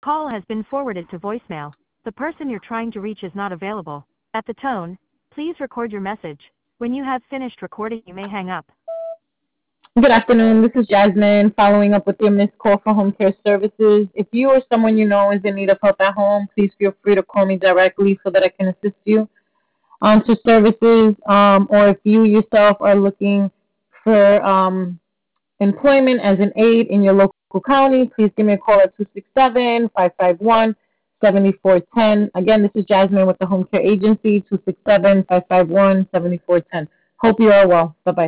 call has been forwarded to voicemail. The person you're trying to reach is not available. At the tone, please record your message. When you have finished recording, you may hang up. Good afternoon. This is Jasmine following up with your missed call for home care services. If you or someone you know is in need of help at home, please feel free to call me directly so that I can assist you to services. Or if you yourself are looking for employment as an aide in your local county, please give me a call at 267-551-7410. Again, this is Jasmine with the Home Care Agency, 267-551-7410. Hope you are well. Bye-bye.